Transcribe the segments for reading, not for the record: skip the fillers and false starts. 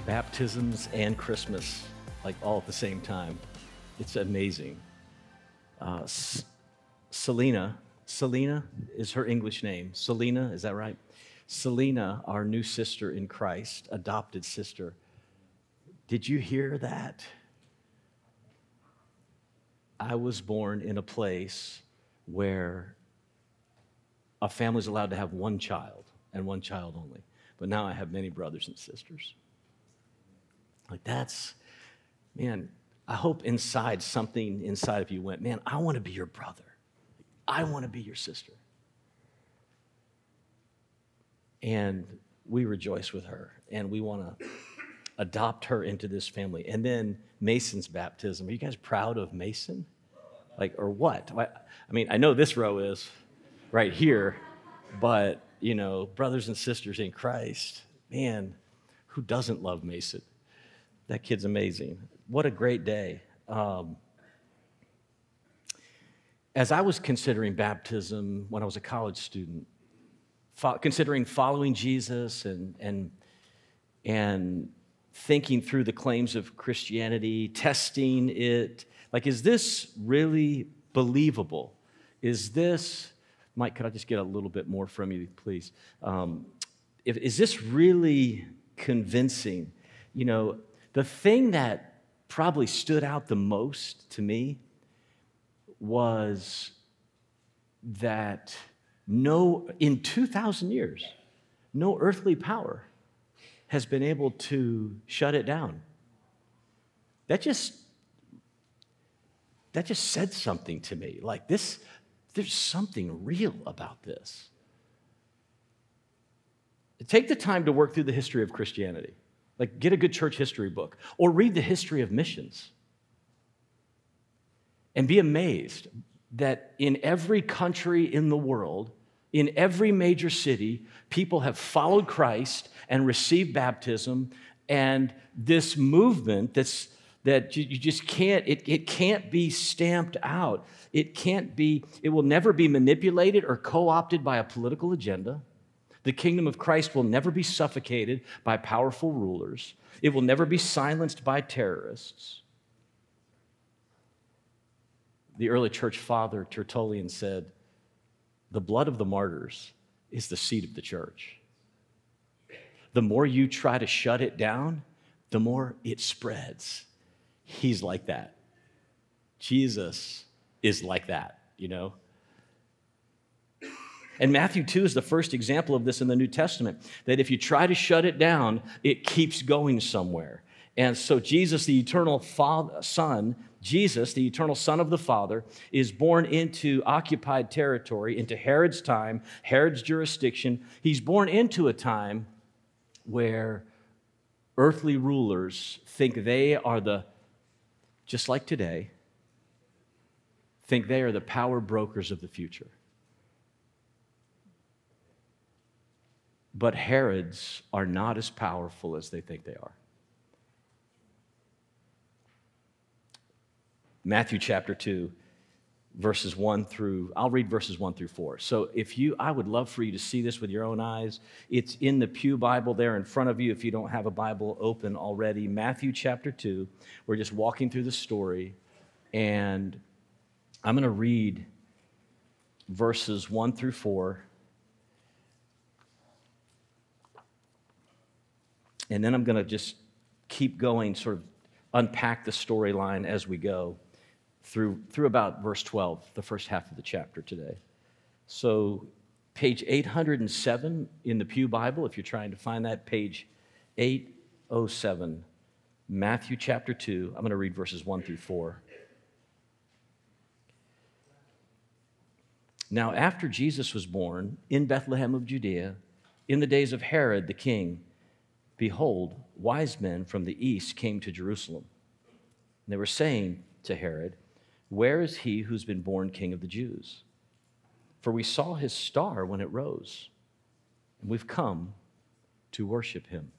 baptisms and Christmas, like all at the same time. It's amazing. Selena is her English name. Selena, is that right? Selena, our new sister in Christ, adopted sister. Did you hear that? I was born in a place where a family's allowed to have one child and one child only. But now I have many brothers and sisters. Like man, I hope something inside of you went, man, I want to be your brother. I want to be your sister. And we rejoice with her, and we want to adopt her into this family. And then Mason's baptism. Are you guys proud of Mason? Or what? I mean, I know this row is right here, but, brothers and sisters in Christ, man, who doesn't love Mason? That kid's amazing. What a great day. As I was considering baptism when I was a college student, considering following Jesus and thinking through the claims of Christianity, testing it, is this really believable? Is this, Mike, could I just get a little bit more from you, please? Is this really convincing? The thing that probably stood out the most to me was that in 2,000 years, no earthly power has been able to shut it down. That just said something to me. There's something real about this. Take the time to work through the history of Christianity. Get a good church history book, or read the history of missions. And be amazed that in every country in the world, in every major city, people have followed Christ and received baptism, and this movement that you just can't, it can't be stamped out. It will never be manipulated or co-opted by a political agenda. The kingdom of Christ will never be suffocated by powerful rulers. It will never be silenced by terrorists. The early church father, Tertullian, said, "The blood of the martyrs is the seed of the church." The more you try to shut it down, the more it spreads. He's like that. Jesus is like that, And Matthew 2 is the first example of this in the New Testament, that if you try to shut it down, it keeps going somewhere. And so Jesus, the eternal Son, Jesus, the eternal Son of the Father, is born into occupied territory, into Herod's time, Herod's jurisdiction. He's born into a time where earthly rulers think they are just like today, think they are the power brokers of the future. But Herods are not as powerful as they think they are. Matthew chapter 2, I'll read verses 1 through 4. So I would love for you to see this with your own eyes. It's in the Pew Bible there in front of you if you don't have a Bible open already. Matthew chapter 2, we're just walking through the story, and I'm going to read verses 1 through 4. And then I'm going to just keep going, sort of unpack the storyline as we go through about verse 12, the first half of the chapter today. So page 807 in the Pew Bible, if you're trying to find that, page 807, Matthew chapter 2. I'm going to read verses 1 through 4. Now, after Jesus was born in Bethlehem of Judea, in the days of Herod the king, behold, wise men from the east came to Jerusalem. And they were saying to Herod, "Where is he who's been born King of the Jews? For we saw his star when it rose, and we've come to worship him."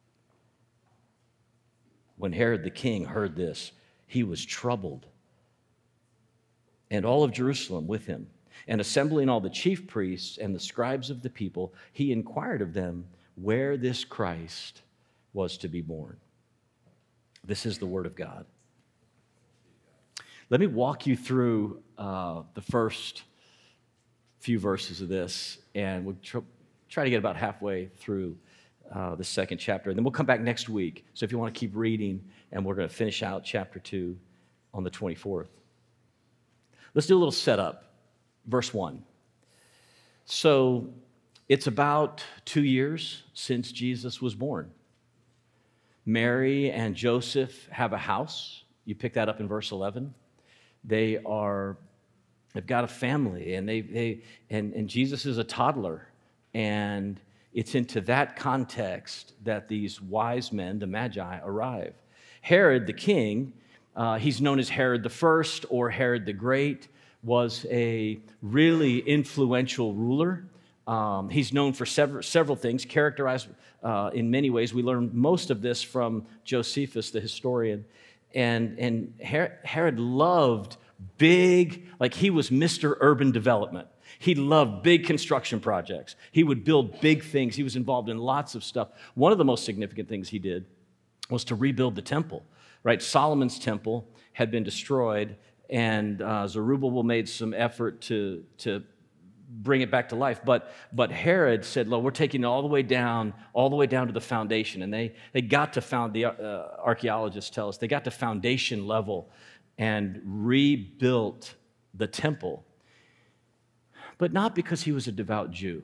When Herod the king heard this, he was troubled, and all of Jerusalem with him. And assembling all the chief priests and the scribes of the people, he inquired of them where this Christ was to be born. This is the word of God. Let me walk you through the first few verses of this, and we'll try to get about halfway through the second chapter, and then we'll come back next week. So if you want to keep reading, and we're going to finish out chapter 2 on the 24th. Let's do a little setup. Verse 1. So it's about 2 years since Jesus was born. Mary and Joseph have a house. You pick that up in verse 11. They've got a family, and Jesus is a toddler, and it's into that context that these wise men, the Magi, arrive. Herod the king, he's known as Herod the First or Herod the Great, was a really influential ruler. He's known for several things, characterized in many ways. We learn most of this from Josephus, the historian. And Herod loved big, like he was Mr. Urban Development. He loved big construction projects. He would build big things. He was involved in lots of stuff. One of the most significant things he did was to rebuild the temple, right? Solomon's temple had been destroyed, and Zerubbabel made some effort to bring it back to life. But Herod said, "Look, we're taking it all the way down to the foundation." And they got to the archaeologists tell us, they got to foundation level and rebuilt the temple. But not because he was a devout Jew.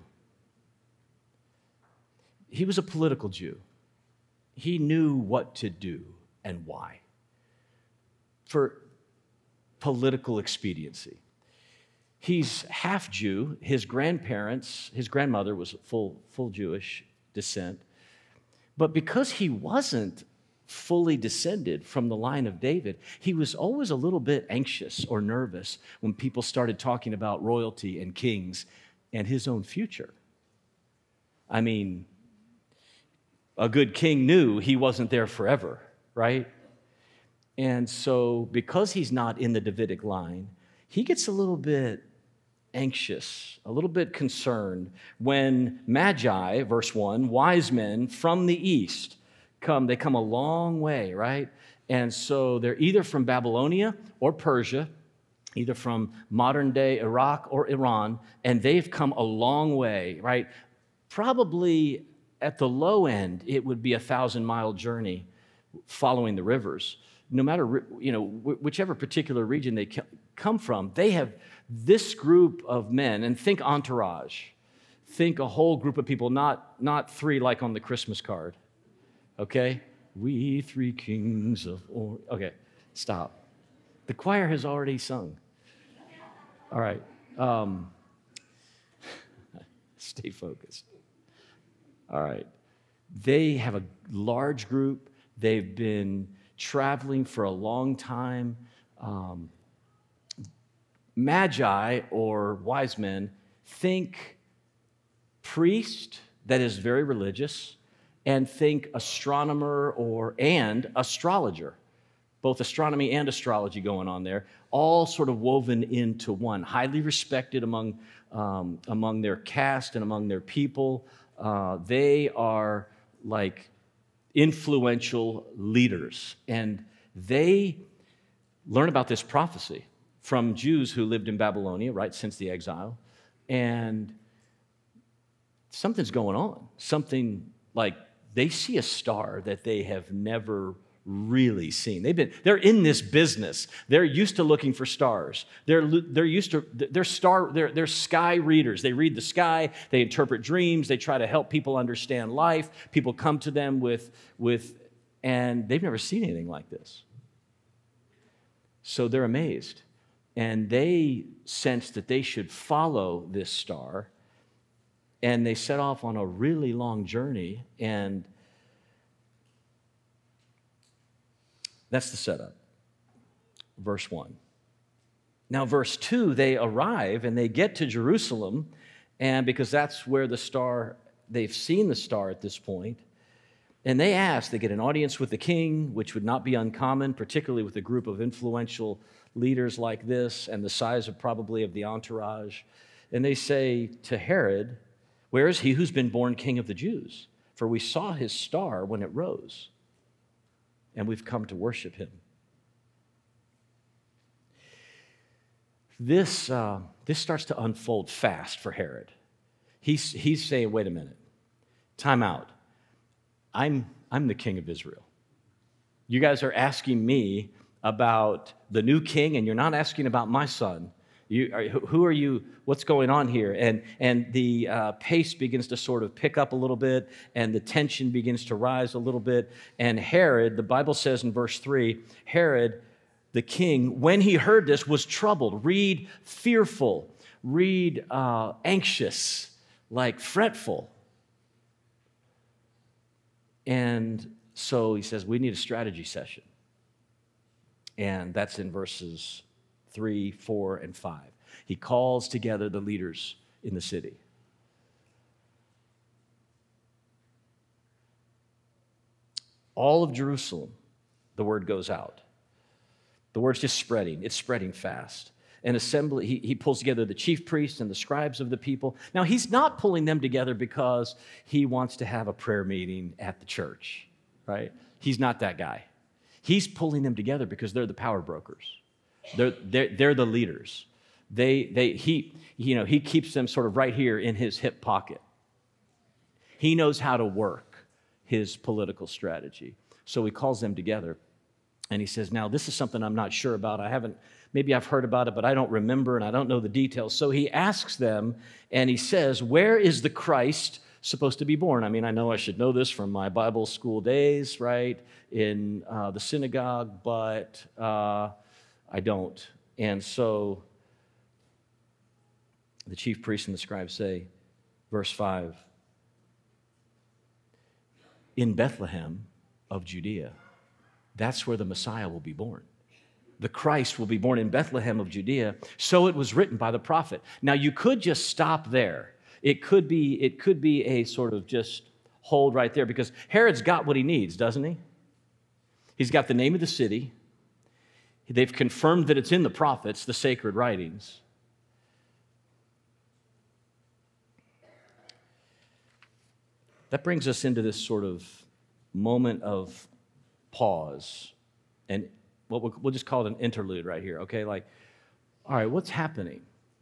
He was a political Jew. He knew what to do and why. For political expediency. He's half Jew. His grandmother was full Jewish descent. But because he wasn't fully descended from the line of David, he was always a little bit anxious or nervous when people started talking about royalty and kings and his own future. I mean, a good king knew he wasn't there forever, right? And so because he's not in the Davidic line, he gets a little bit anxious, a little bit concerned when Magi, verse 1, wise men from the east, they come a long way, right? And so they're either from Babylonia or Persia, either from modern-day Iraq or Iran, and they've come a long way, right? Probably at the low end, it would be a 1,000-mile journey following the rivers. No matter, whichever particular region they come from, they have this group of men, and think entourage. Think a whole group of people, not three like on the Christmas card. Okay? We three kings of Orient. Okay, stop. The choir has already sung. All right. Stay focused. All right. They have a large group. They've been traveling for a long time. Magi, or wise men, think priest, that is very religious, and think astronomer and astrologer. Both astronomy and astrology going on there, all sort of woven into one, highly respected among their caste and among their people. They are like influential leaders, and they learn about this prophecy from Jews who lived in Babylonia, right, since the exile, and something's going on. Something like they see a star that they have never really seen. They're in this business. They're used to looking for stars. They're sky readers. They read the sky. They interpret dreams. They try to help people understand life. People come to them and they've never seen anything like this. So they're amazed, and they sense that they should follow this star. And they set off on a really long journey, and that's the setup. Verse 1. Now, verse 2, they arrive and they get to Jerusalem, and because that's where they've seen the star at this point, and they get an audience with the king, which would not be uncommon, particularly with a group of influential leaders like this and the size of the entourage. And they say to Herod, "Where is he who's been born king of the Jews? for we saw his star when it rose, and we've come to worship him. This starts to unfold fast for Herod. He's saying, wait a minute, time out. I'm the king of Israel. You guys are asking me about the new king, and you're not asking about my son. Who are you? What's going on here? And the pace begins to sort of pick up a little bit, and the tension begins to rise a little bit. And Herod, the Bible says in verse 3, Herod, the king, when he heard this, was troubled. Read fearful. Read anxious, like fretful. And so he says, we need a strategy session. And that's in verses 3, 4, and 5. He calls together the leaders in the city. All of Jerusalem, the word goes out. The word's just spreading. It's spreading fast. An assembly, he pulls together the chief priests and the scribes of the people. Now, he's not pulling them together because he wants to have a prayer meeting at the church, right? He's not that guy. He's pulling them together because they're the power brokers. They're the leaders. He keeps them sort of right here in his hip pocket. He knows how to work his political strategy. So he calls them together and he says, now this is something I'm not sure about. Maybe I've heard about it, but I don't remember and I don't know the details. So he asks them and he says, where is the Christ supposed to be born? I mean, I know I should know this from my Bible school days, right, in the synagogue, but I don't. And so the chief priests and the scribes say, verse 5, in Bethlehem of Judea, that's where the Messiah will be born. The Christ will be born in Bethlehem of Judea. So it was written by the prophet. Now you could just stop there. It could be a sort of just hold right there because Herod's got what he needs, doesn't he? He's got the name of the city. They've confirmed that it's in the prophets, the sacred writings. That brings us into this sort of moment of pause, and we'll just call it an interlude right here, okay? Like, all right, what's happening?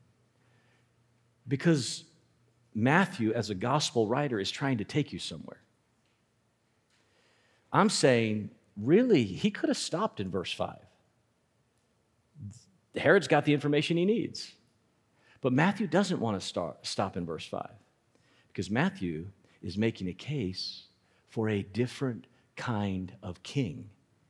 Because Matthew, as a gospel writer, is trying to take you somewhere. I'm saying, really, he could have stopped in verse 5. Herod's got the information he needs. But Matthew doesn't want to stop in verse 5 because Matthew is making a case for a different kind of king.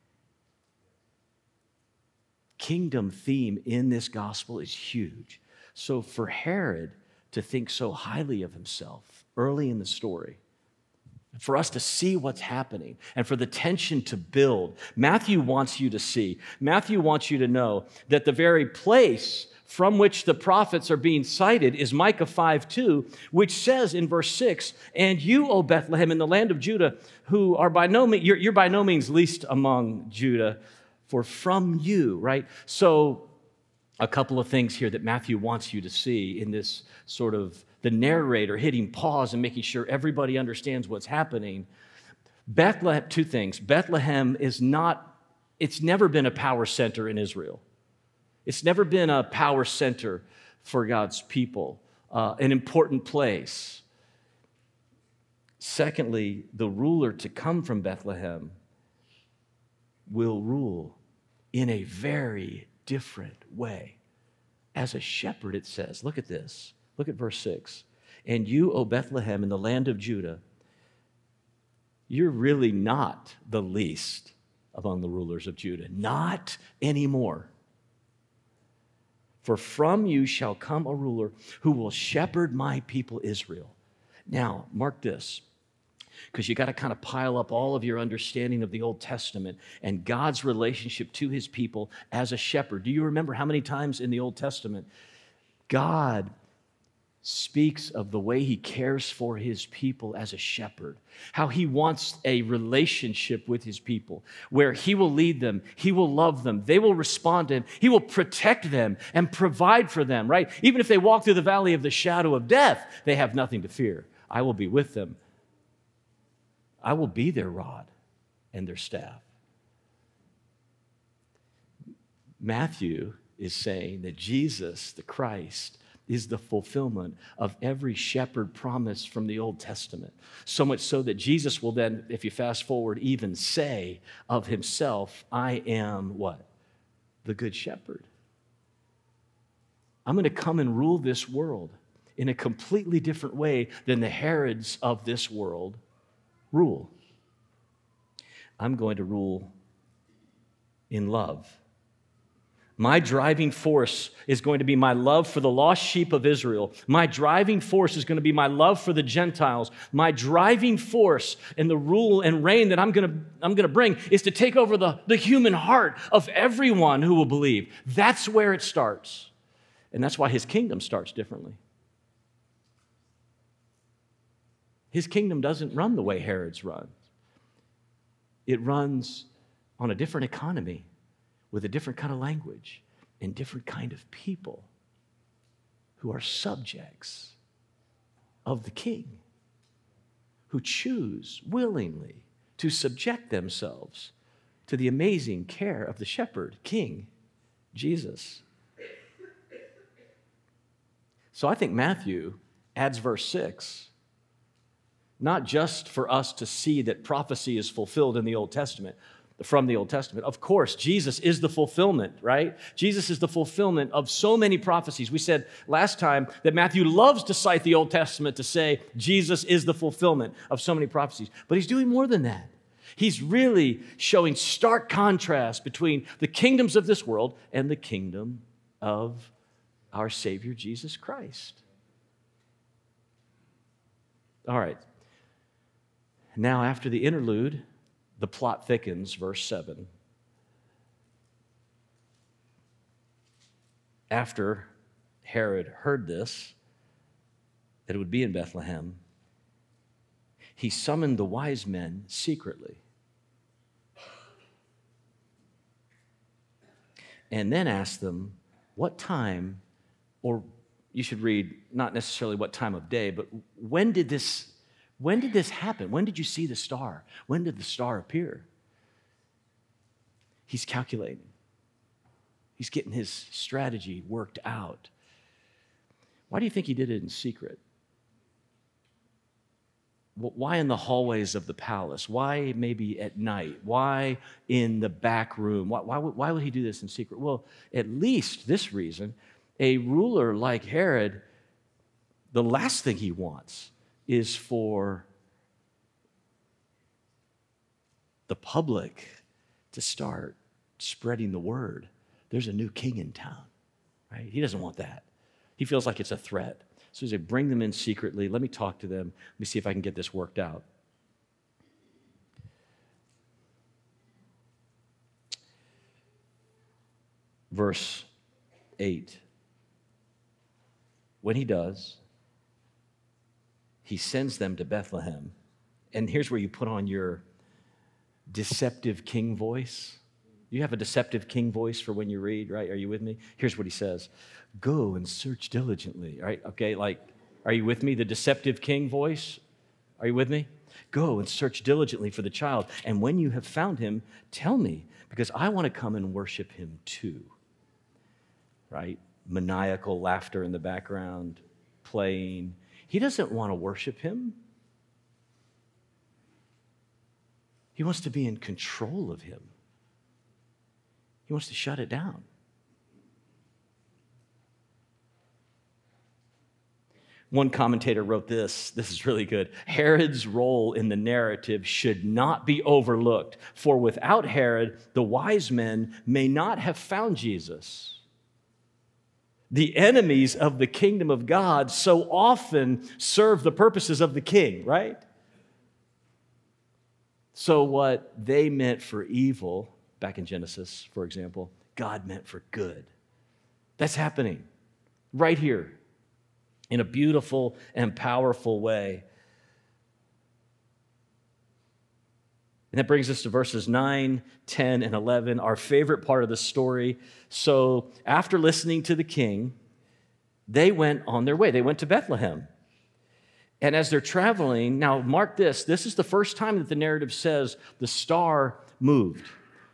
Kingdom theme in this gospel is huge. So for Herod to think so highly of himself early in the story, for us to see what's happening and for the tension to build, Matthew wants you to see, Matthew wants you to know that the very place from which the prophets are being cited is Micah 5:2, which says in verse 6, and you, O Bethlehem, in the land of Judah, who are by no means, you're by no means least among Judah, for from you, right? So a couple of things here that Matthew wants you to see in this sort of the narrator hitting pause and making sure everybody understands what's happening. Bethlehem, two things. Bethlehem it's never been a power center in Israel. It's never been a power center for God's people, an important place. Secondly, the ruler to come from Bethlehem will rule in a very different way. As a shepherd, it says, look at this. Look at verse 6. And you, O Bethlehem, in the land of Judah, you're really not the least among the rulers of Judah. Not anymore. For from you shall come a ruler who will shepherd my people Israel. Now, mark this, because you got to kind of pile up all of your understanding of the Old Testament and God's relationship to his people as a shepherd. Do you remember how many times in the Old Testament God speaks of the way he cares for his people as a shepherd, how he wants a relationship with his people where he will lead them, he will love them, they will respond to him, he will protect them and provide for them, right? Even if they walk through the valley of the shadow of death, they have nothing to fear. I will be with them. I will be their rod and their staff. Matthew is saying that Jesus, the Christ, is the fulfillment of every shepherd promise from the Old Testament. So much so that Jesus will then, if you fast forward, even say of himself, I am what? The good shepherd. I'm going to come and rule this world in a completely different way than the Herods of this world rule. I'm going to rule in love. My driving force is going to be my love for the lost sheep of Israel. My driving force is going to be my love for the Gentiles. My driving force in the rule and reign that I'm going to bring is to take over the human heart of everyone who will believe. That's where it starts. And that's why his kingdom starts differently. His kingdom doesn't run the way Herod's runs. It runs on a different economy, with a different kind of language and different kind of people who are subjects of the king, who choose willingly to subject themselves to the amazing care of the shepherd, King Jesus. So I think Matthew adds verse 6, not just for us to see that prophecy is fulfilled in the Old Testament, from the Old Testament. Of course, Jesus is the fulfillment, right? Jesus is the fulfillment of so many prophecies. We said last time that Matthew loves to cite the Old Testament to say Jesus is the fulfillment of so many prophecies. But he's doing more than that. He's really showing stark contrast between the kingdoms of this world and the kingdom of our Savior, Jesus Christ. All right. Now, after the interlude, the plot thickens, verse 7. After Herod heard this, that it would be in Bethlehem, he summoned the wise men secretly and then asked them what time, or you should read not necessarily what time of day, but when did this happen? When did you see the star? When did the star appear? He's calculating. He's getting his strategy worked out. Why do you think he did it in secret? Why in the hallways of the palace? Why maybe at night? Why in the back room? Why would he do this in secret? Well, at least this reason, a ruler like Herod, the last thing he wants is for the public to start spreading the word. There's a new king in town, right? He doesn't want that. He feels like it's a threat. So he said, bring them in secretly. Let me talk to them. Let me see if I can get this worked out. Verse 8. When he does, he sends them to Bethlehem. And here's where you put on your deceptive king voice. You have a deceptive king voice for when you read, right? Are you with me? Here's what he says. Go and search diligently, right? Okay, like, are you with me? The deceptive king voice? Are you with me? Go and search diligently for the child. And when you have found him, tell me, because I want to come and worship him too. Right? Maniacal laughter in the background, playing. He doesn't want to worship him. He wants to be in control of him. He wants to shut it down. One commentator wrote this. This is really good. Herod's role in the narrative should not be overlooked, for without Herod, the wise men may not have found Jesus. The enemies of the kingdom of God so often serve the purposes of the king, right? So what they meant for evil, back in Genesis, for example, God meant for good. That's happening right here in a beautiful and powerful way. And that brings us to verses 9, 10, and 11, our favorite part of the story. So after listening to the king, they went on their way. They went to Bethlehem. And as they're traveling, now mark this is the first time that the narrative says the star moved.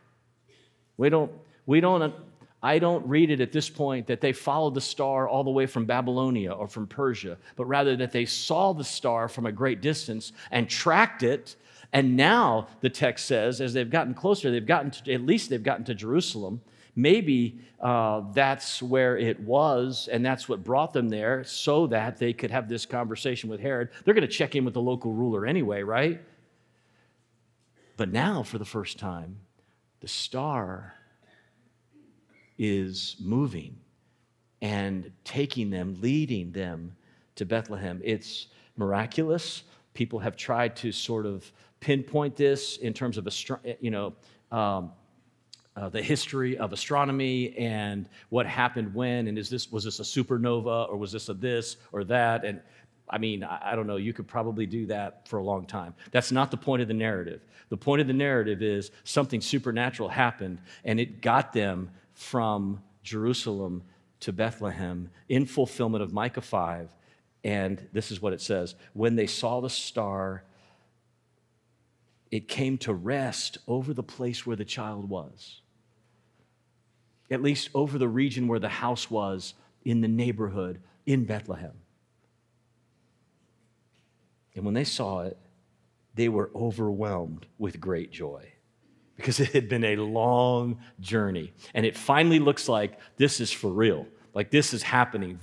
I don't read it at this point that they followed the star all the way from Babylonia or from Persia, but rather that they saw the star from a great distance and tracked it. And now the text says, as they've gotten closer, they've gotten to Jerusalem. Maybe that's where it was, and that's what brought them there, so that they could have this conversation with Herod. They're going to check in with the local ruler anyway, right? But now, for the first time, the star is moving and taking them, leading them to Bethlehem. It's miraculous. People have tried to sort of pinpoint this in terms of the history of astronomy and what happened when, and was this a supernova, or was this a this or that? And I mean, I don't know, you could probably do that for a long time. That's not the point of the narrative. The point of the narrative is something supernatural happened, and it got them from Jerusalem to Bethlehem in fulfillment of Micah 5. And this is what it says: when they saw the star, it came to rest over the place where the child was, at least over the region where the house was, in the neighborhood in Bethlehem. And when they saw it, they were overwhelmed with great joy, because it had been a long journey. And it finally looks like this is for real. Like this is happening.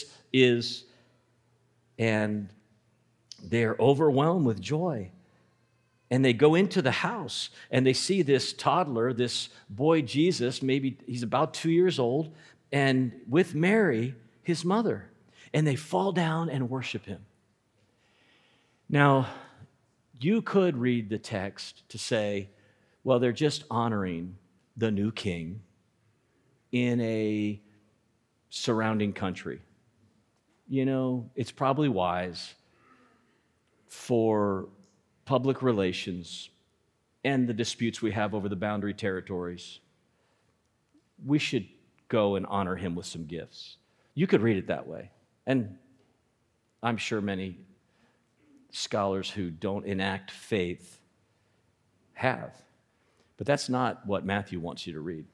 And they're overwhelmed with joy. And they go into the house and they see this toddler, this boy Jesus, maybe he's about 2 years old, and with Mary, his mother. And they fall down and worship him. Now, you could read the text to say, well, they're just honoring the new king in a surrounding country. You know, it's probably wise for public relations and the disputes we have over the boundary territories. We should go and honor him with some gifts. You could read it that way. And I'm sure many scholars who don't enact faith have. But that's not what Matthew wants you to read.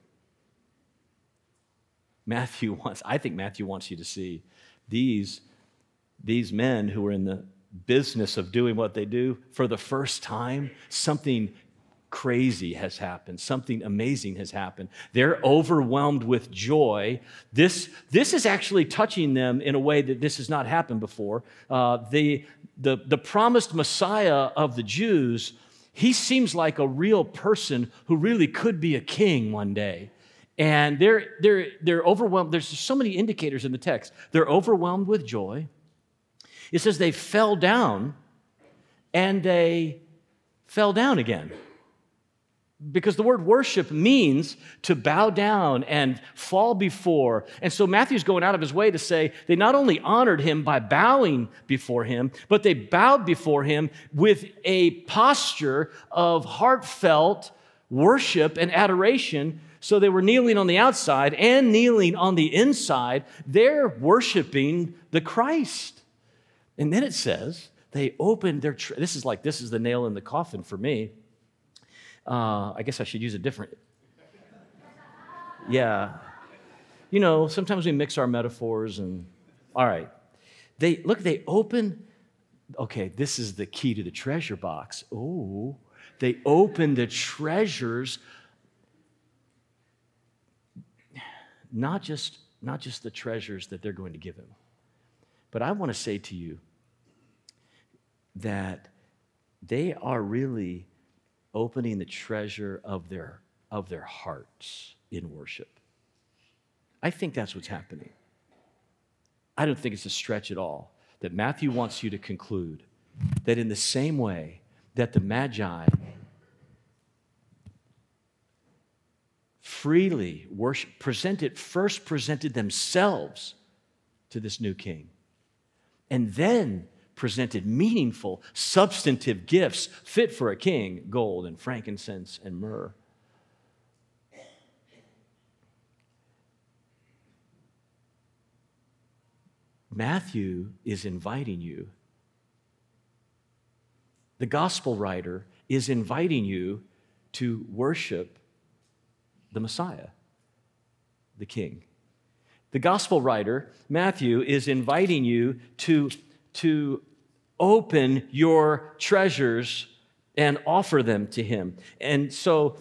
I think Matthew wants you to see these men who are in the business of doing what they do. For the first time, something crazy has happened. Something amazing has happened. They're overwhelmed with joy. This is actually touching them in a way that this has not happened before. The promised Messiah of the Jews, he seems like a real person who really could be a king one day. And they're overwhelmed. There's so many indicators in the text. They're overwhelmed with joy. It says they fell down, and they fell down again. Because the word worship means to bow down and fall before. And so Matthew's going out of his way to say they not only honored him by bowing before him, but they bowed before him with a posture of heartfelt worship and adoration. So they were kneeling on the outside and kneeling on the inside. They're worshiping the Christ. And then it says they opened their this is the nail in the coffin for me. I guess I should use a different. Yeah. You know, sometimes we mix our metaphors and, all right. They open, okay, this is the key to the treasure box. Oh, they open the treasures, not just the treasures that they're going to give him. But I want to say to you that they are really opening the treasure of their hearts in worship. I think that's what's happening. I don't think it's a stretch at all that Matthew wants you to conclude that in the same way that the Magi freely first presented themselves to this new king, and then presented meaningful, substantive gifts fit for a king, gold and frankincense and myrrh. Matthew is inviting you The gospel writer is inviting you to worship the Messiah, the King. The gospel writer, Matthew, is inviting you to open your treasures and offer them to him. And so,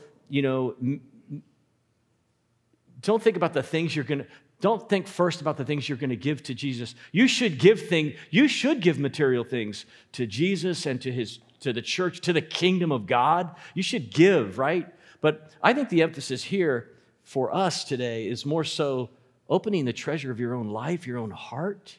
don't think about the things don't think first about the things you're going to give to Jesus. You should give material things to Jesus and to the church, to the kingdom of God. You should give, right? But I think the emphasis here for us today is more so opening the treasure of your own life, your own heart.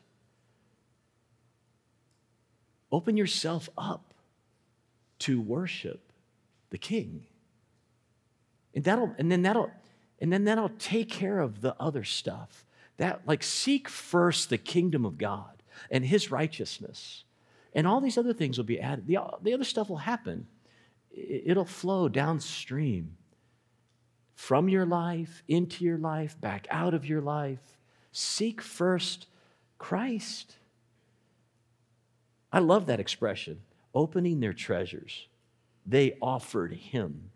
Open yourself up to worship the King. And then that'll take care of the other stuff. Seek first the kingdom of God and his righteousness. And all these other things will be added. The other stuff will happen. It'll flow downstream from your life, into your life, back out of your life. Seek first Christ. I love that expression, opening their treasures. They offered him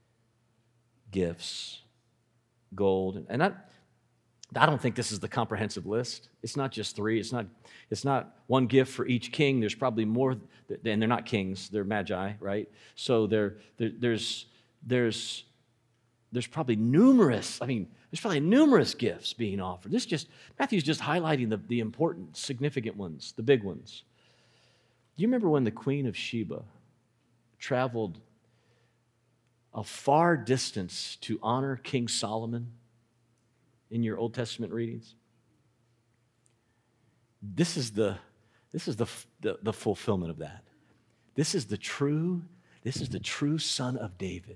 gifts, gold. And I don't think this is the comprehensive list. It's not just 3. It's not one gift for each king. There's probably more, and they're not kings. They're magi, right? So there's probably numerous. There's probably numerous gifts being offered. Matthew's just highlighting the important, significant ones, the big ones. Do you remember when the Queen of Sheba traveled a far distance to honor King Solomon in your Old Testament readings? This is the fulfillment of that. This is the true son of David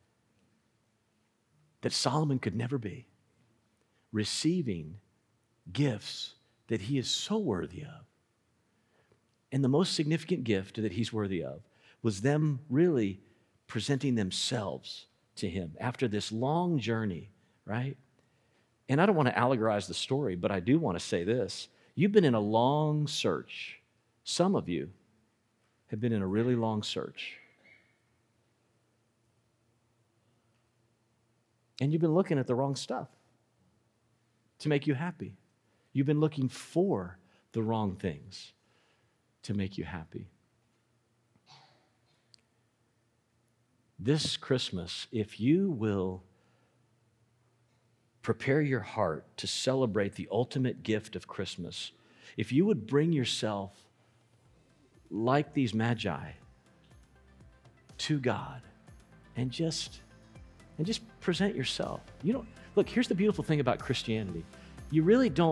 that Solomon could never be, receiving gifts that he is so worthy of. And the most significant gift that he's worthy of was them really presenting themselves to him after this long journey, right? And I don't want to allegorize the story, but I do want to say this. You've been in a long search. Some of you have been in a really long search. And you've been looking at the wrong stuff to make you happy. You've been looking for the wrong things to make you happy. This Christmas, if you will prepare your heart to celebrate the ultimate gift of Christmas, if you would bring yourself like these magi to God and just present yourself. Look, here's the beautiful thing about Christianity. You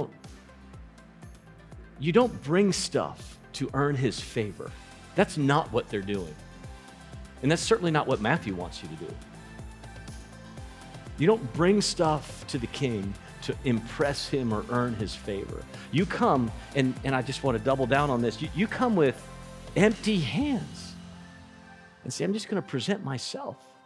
don't bring stuff to earn his favor. That's not what they're doing. And that's certainly not what Matthew wants you to do. You don't bring stuff to the king to impress him or earn his favor. You come, and I just want to double down on this, you come with empty hands and say, I'm just going to present myself.